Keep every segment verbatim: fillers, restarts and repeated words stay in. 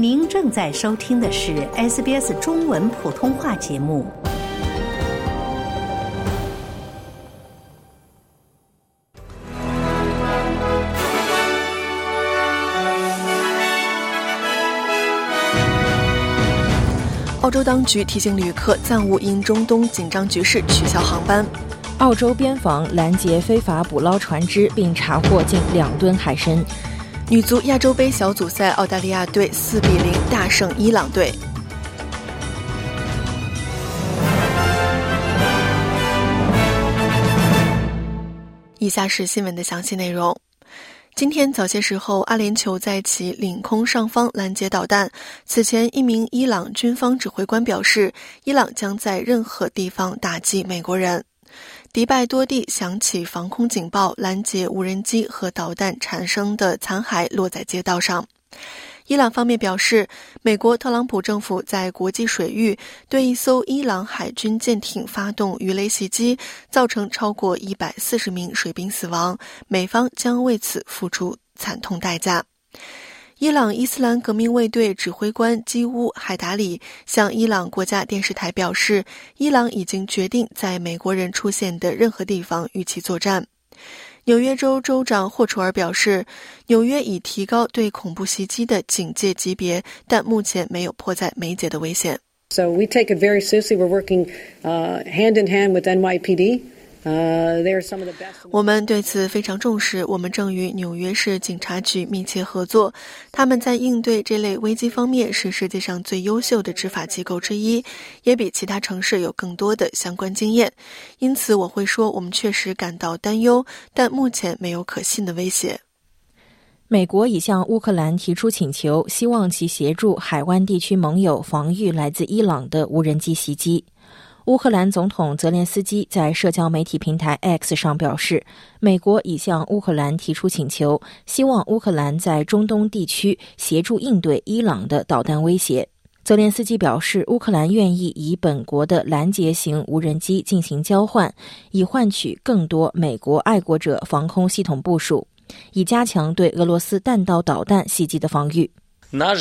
您正在收听的是 S B S 中文普通话节目。 澳洲当局提醒旅客暂勿因中东紧张局势取消航班。 澳洲边防拦截非法捕捞船只，并查获近两吨海参。 女足亚洲杯小组赛，澳大利亚队四比零大胜伊朗队。以下是新闻的详细内容。今天早些时候，阿联酋在其领空上方拦截导弹。此前，一名伊朗军方指挥官表示，伊朗将在任何地方打击美国人。迪拜多地响起防空警报，拦截无人机和导弹产生的残骸落在街道上。伊朗方面表示，美国特朗普政府在国际水域对一艘伊朗海军舰艇发动鱼雷袭击，造成超过一百四十名水兵死亡，美方将为此付出惨痛代价。伊朗伊斯兰革命卫队指挥官基乌海达里向伊朗国家电视台表示，伊朗已经决定在美国人出现的任何地方与其作战。纽约州州长霍楚尔表示，纽约已提高对恐怖袭击的警戒级别，但目前没有迫在眉睫的危险。 So we take it very seriously. We're working uh, hand in hand with N Y P D.Uh, they are some of the best. 我们对此非常重视，我们正与纽约市警察局密切合作，他们在应对这类危机方面是世界上最优秀的执法机构之一，也比其他城市有更多的相关经验。因此我会说，我们确实感到担忧，但目前没有可信的威胁。 美国已向乌克兰提出请求，希望其协助海湾地区盟友防御来自伊朗的无人机袭击。乌克兰总统泽连斯基在社交媒体平台 X 上表示，美国已向乌克兰提出请求，希望乌克兰在中东地区协助应对伊朗的导弹威胁。泽连斯基表示，乌克兰愿意以本国的拦截型无人机进行交换，以换取更多美国爱国者防空系统部署，以加强对俄罗斯弹道导弹袭击的防御。 Our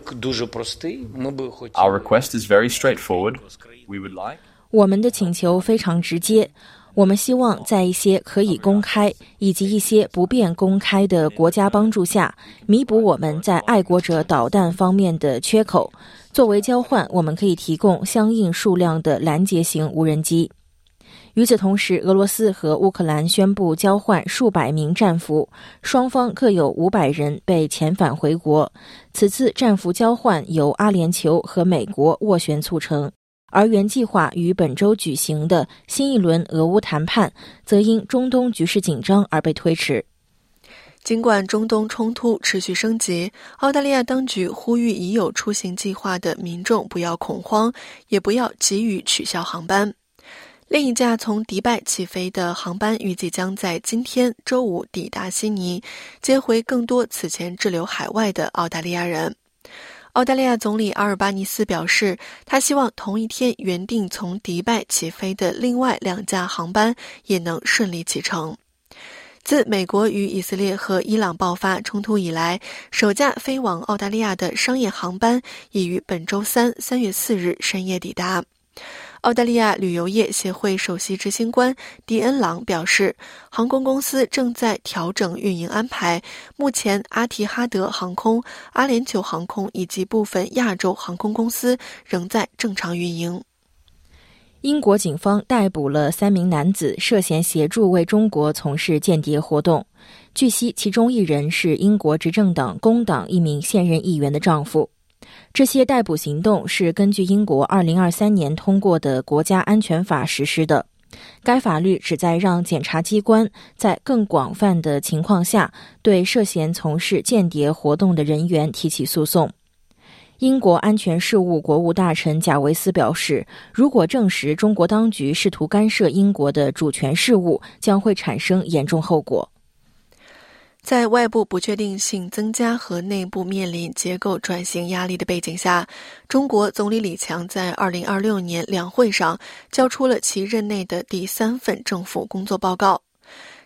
request is very straightforward. We would like... 我们的请求非常直接，我们希望在一些可以公开以及一些不便公开的国家帮助下，弥补我们在爱国者导弹方面的缺口。作为交换，我们可以提供相应数量的拦截型无人机。与此同时，俄罗斯和乌克兰宣布交换数百名战俘，双方各有五百人被遣返回国。此次战俘交换由阿联酋和美国斡旋促成，而原计划于本周举行的新一轮俄乌谈判则因中东局势紧张而被推迟。 尽管中东冲突持续升级，澳大利亚当局呼吁已有出行计划的民众不要恐慌，也不要急于取消航班。另一架从迪拜起飞的航班预计将在今天周五抵达悉尼，接回更多此前滞留海外的澳大利亚人。澳大利亚总理阿尔巴尼斯表示，他希望同一天原定从迪拜起飞的另外两架航班也能顺利启程。自美国与以色列和伊朗爆发冲突以来，首架飞往澳大利亚的商业航班已于本周三三月四日深夜抵达。澳大利亚旅游业协会首席执行官迪恩朗表示，航空公司正在调整运营安排，目前阿提哈德航空、阿联酋航空以及部分亚洲航空公司仍在正常运营。 英国警方逮捕了三名男子，涉嫌协助为中国从事间谍活动。据悉，其中一人是英国执政党工党一名现任议员的丈夫。这些逮捕行动是根据英国二零二三年通过的国家安全法实施的。该法律旨在让检察机关在更广泛的情况下对涉嫌从事间谍活动的人员提起诉讼。英国安全事务国务大臣贾维斯表示，如果证实中国当局试图干涉英国的主权事务，将会产生严重后果。 在外部不确定性增加和内部面临结构转型压力的背景下，中国总理李强在二零二六年两会上交出了其任内的第三份政府工作报告。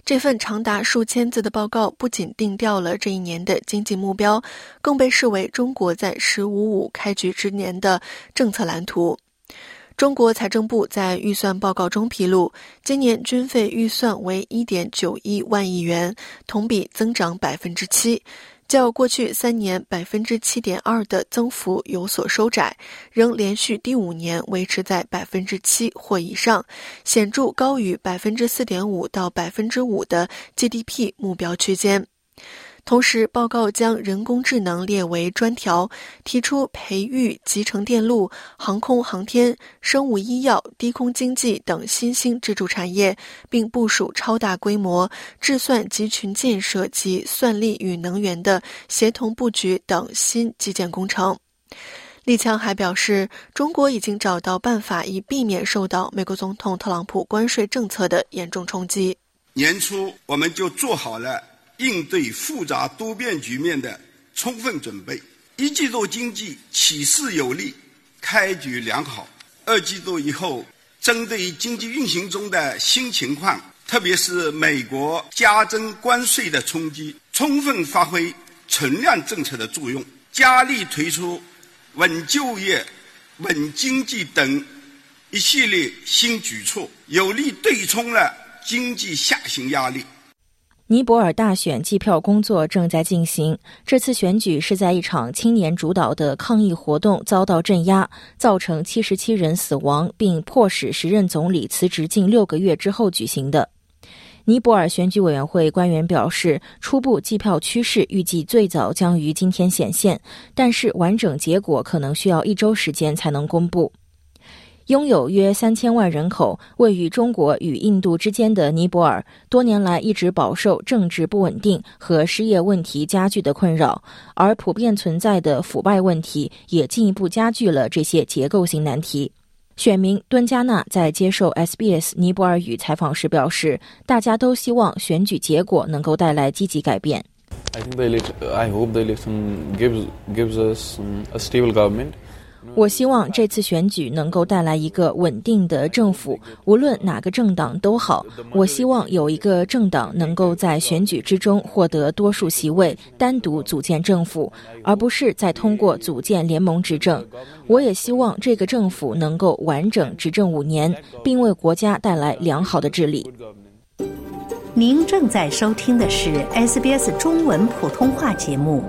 这份长达数千字的报告不仅定调了这一年的经济目标，更被视为中国在十五五开局之年的政策蓝图。中国财政部在预算报告中披露，今年军费预算为 一点九一万亿元，同比增长 百分之七， 较过去三年 百分之七点二 的增幅有所收窄，仍连续第五年维持在 百分之七 或以上，显著高于 百分之四点五 到 百分之五 的 G D P 目标区间。同时，报告将人工智能列为专条，提出培育集成电路、航空航天、生物医药、低空经济等新兴支柱产业，并部署超大规模智算集群建设及算力与能源的协同布局等新基建工程。李强还表示，中国已经找到办法，以避免受到美国总统特朗普关税政策的严重冲击。 年初我们就做好了应对复杂多变局面的充分准备。一季度经济起势有力，开局良好。二季度以后，针对经济运行中的新情况，特别是美国加征关税的冲击，充分发挥存量政策的作用，加力推出稳就业、稳经济等一系列新举措，有力对冲了经济下行压力。 尼泊尔大选计票工作正在进行，这次选举是在一场青年主导的抗议活动遭到镇压，造成七十七人死亡，并迫使时任总理辞职近六个月之后举行的。尼泊尔选举委员会官员表示，初步计票趋势预计最早将于今天显现，但是完整结果可能需要一周时间才能公布。拥有约三千万人口，位于中国与印度之间的尼泊尔，多年来一直饱受政治不稳定和失业问题加剧的困扰，而普遍存在的腐败问题也进一步加剧了这些结构性难题。选民敦加纳在接受 S B S 尼泊尔语采访时表示，大家都希望选举结果能够带来积极改变。 I think the election, I hope the election gives gives us a stable government. 我希望这次选举能够带来一个稳定的政府，无论哪个政党都好。我希望有一个政党能够在选举之中获得多数席位，单独组建政府，而不是再通过组建联盟执政。我也希望这个政府能够完整执政五年，并为国家带来良好的治理。 您正在收听的是 S B S 中文普通话节目。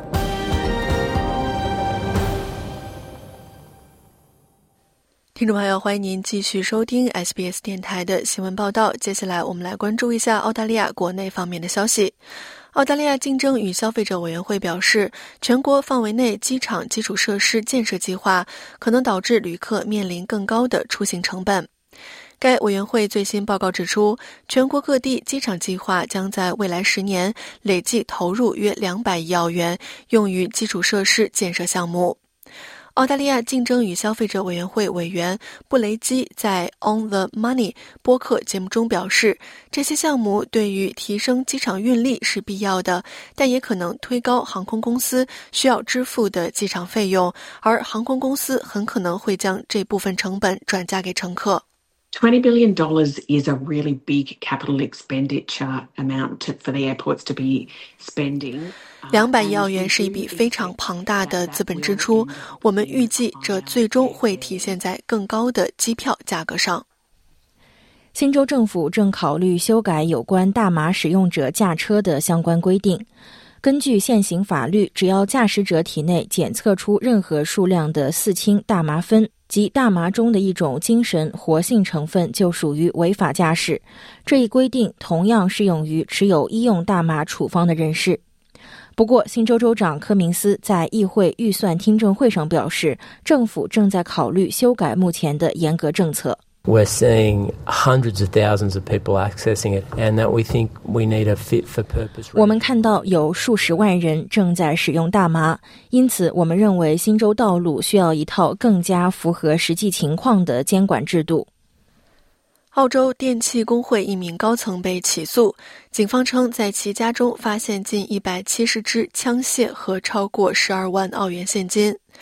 听众朋友，欢迎您继续收听 S B S 电台的新闻报道。接下来我们来关注一下澳大利亚国内方面的消息。澳大利亚竞争与消费者委员会表示，全国范围内机场基础设施建设计划可能导致旅客面临更高的出行成本。该委员会最新报告指出，全国各地机场计划将在未来十年累计投入约两百亿澳元，用于基础设施建设项目。澳大利亚竞争与消费者委员会委员布雷基在 On the Money 播客节目中表示，这些项目对于提升机场运力是必要的，但也可能推高航空公司需要支付的机场费用，而航空公司很可能会将这部分成本转嫁给乘客。 twenty billion dollars is a really big capital expenditure amount to, for the airports to be spending. 两百亿澳元是一笔非常庞大的资本支出，我们预计这最终会体现在更高的机票价格上。 新州政府正考虑修改有关大麻使用者驾车的相关规定。根据现行法律，只要驾驶者体内检测出任何数量的四氢大麻酚，即大麻中的一种精神活性成分，就属于违法驾驶。这一规定同样适用于持有医用大麻处方的人士。不过，新州州长柯明斯在议会预算听证会上表示，政府正在考虑修改目前的严格政策。 We're seeing hundreds of thousands of people accessing it, and that we think we need a fit for purpose. 我们看到有数十万人正在使用大麻，因此我们认为新州道路需要一套更加符合实际情况的监管制度。 澳洲电气工会一名高层被起诉，警方称在其家中发现近一百七十支枪械和超过十二万澳元现金。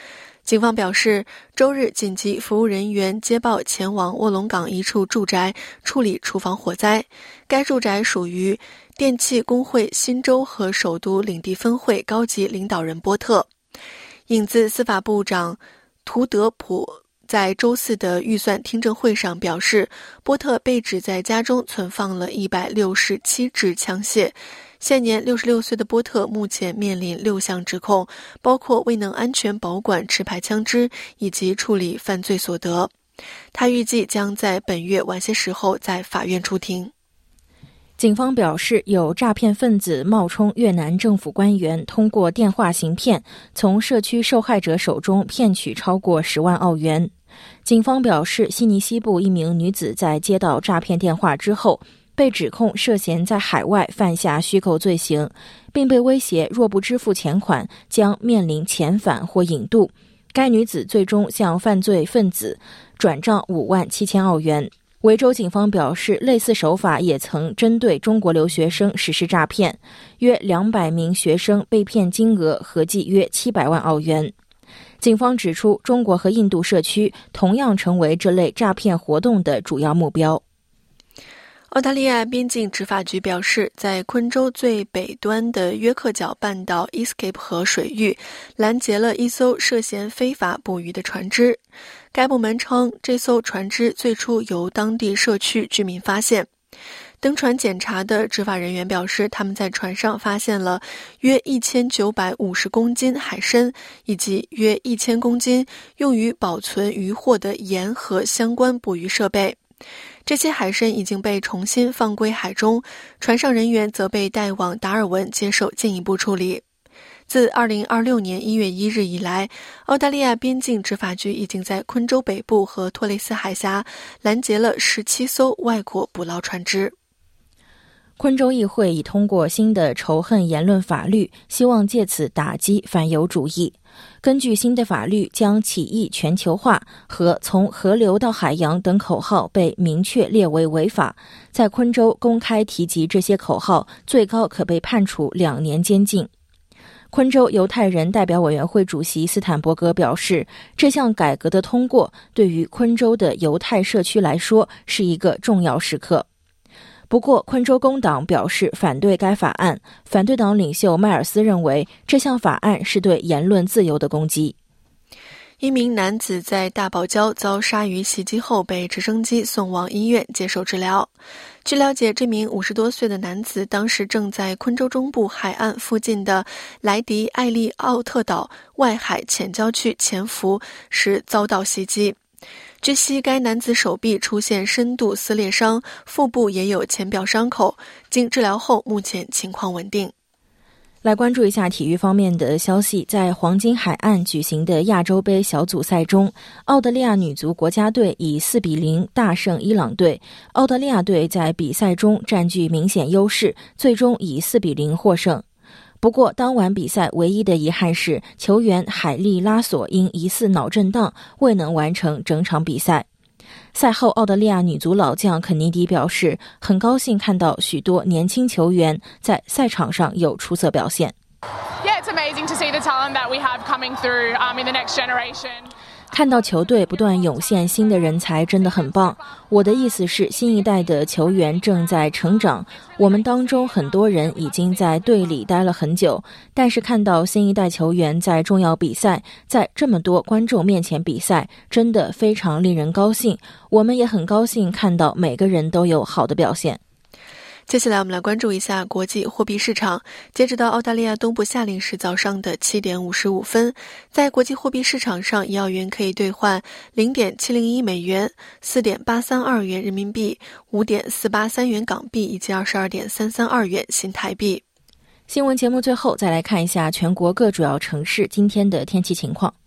警方表示，周日紧急服务人员接报前往卧龙岗一处住宅处理厨房火灾。该住宅属于电气工会新州和首都领地分会高级领导人波特。影子司法部长图德普在周四的预算听证会上表示，波特被指在家中存放了一百六十七支枪械。现年六十六岁的波特目前面临六项指控，包括未能安全保管持牌枪支以及处理犯罪所得。他预计将在本月晚些时候在法院出庭。 警方表示，有诈骗分子冒充越南政府官员，通过电话行骗，从社区受害者手中骗取超过十万澳元。警方表示，悉尼西部一名女子在接到诈骗电话之后，被指控涉嫌在海外犯下虚构罪行，并被威胁若不支付钱款将面临遣返或引渡。该女子最终向犯罪分子转账五万七千澳元。维州警方表示，类似手法也曾针对中国留学生实施诈骗，约两百名学生被骗金额合计约七百万澳元。警方指出，中国和印度社区同样成为这类诈骗活动的主要目标。 澳大利亚边境执法局表示，在昆州最北端的约克角半岛 Escape 河水域拦截了一艘涉嫌非法捕鱼的船只。该部门称，这艘船只最初由当地社区居民发现。登船检查的执法人员表示，他们在船上发现了约一千九百五十公斤海参，以及约一千公斤用于保存渔获的盐和相关捕鱼设备。这些海参已经被重新放归海中，船上人员则被带往达尔文接受进一步处理。自二零二六年一月一日以来，澳大利亚边境执法局已经在昆州北部和托雷斯海峡拦截了十七艘外国捕捞船只。 昆州议会已通过新的仇恨言论法律，希望借此打击反犹主义。根据新的法律，将起义全球化和从河流到海洋等口号被明确列为违法。在昆州公开提及这些口号，最高可被判处两年监禁。昆州犹太人代表委员会主席斯坦伯格表示，这项改革的通过对于昆州的犹太社区来说是一个重要时刻。不过，昆州工党表示反对该法案。反对党领袖迈尔斯认为，这项法案是对言论自由的攻击。 一名男子在大堡礁遭鲨鱼袭击后被直升机送往医院接受治疗。据了解，这名五十多岁的男子当时正在昆州中部海岸附近的莱迪艾利奥特岛外海浅礁区潜伏时遭到袭击。据悉，该男子手臂出现深度撕裂伤，腹部也有浅表伤口，经治疗后目前情况稳定。 来关注一下体育方面的消息，在黄金海岸举行的亚洲杯小组赛中，澳大利亚女足国家队以四比零大胜伊朗队。澳大利亚队在比赛中占据明显优势，最终以四比零获胜。不过，当晚比赛唯一的遗憾是，球员海利拉索因疑似脑震荡未能完成整场比赛。赛后，澳大利亚女足老将肯尼迪表示，很高兴看到许多年轻球员在赛场上有出色表现。 Yeah, it's amazing to see the talent that we have coming through um, in the next generation. 看到球队不断涌现新的人才真的很棒。我的意思是，新一代的球员正在成长，我们当中很多人已经在队里待了很久，但是看到新一代球员在重要比赛，在这么多观众面前比赛，真的非常令人高兴。我们也很高兴看到每个人都有好的表现。 接下来我们来关注一下国际货币市场。截止到澳大利亚东部夏令时早上的七点五十五分，在国际货币市场上，一澳元可以兑换 零点七零一美元、四点八三二元人民币、五点四八三元港币以及二十二点三三二元新台币。 新闻节目最后再来看一下全国各主要城市今天的天气情况。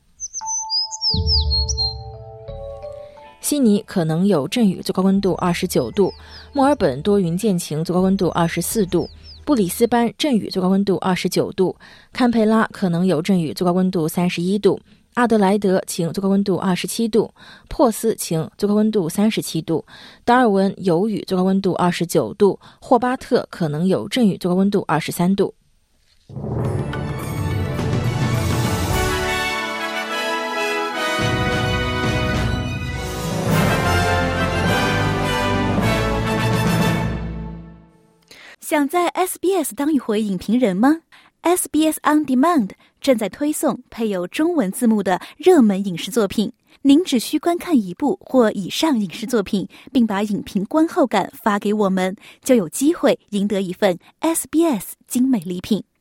悉尼可能有阵雨，最高温度二十九度；墨尔本多云见晴，最高温度二十四度；布里斯班阵雨，最高温度二十九度；堪培拉可能有阵雨，最高温度三十一度；阿德莱德晴，最高温度二十七度；珀斯晴，最高温度三十七度；达尔文有雨，最高温度二十九度；霍巴特可能有阵雨，最高温度二十三度。 想在 S B S 当一回影评人吗？ S B S On Demand 正在推送配有中文字幕的热门影视作品，您只需观看一部或以上影视作品，并把影评观后感发给我们，就有机会赢得一份 S B S 精美礼品。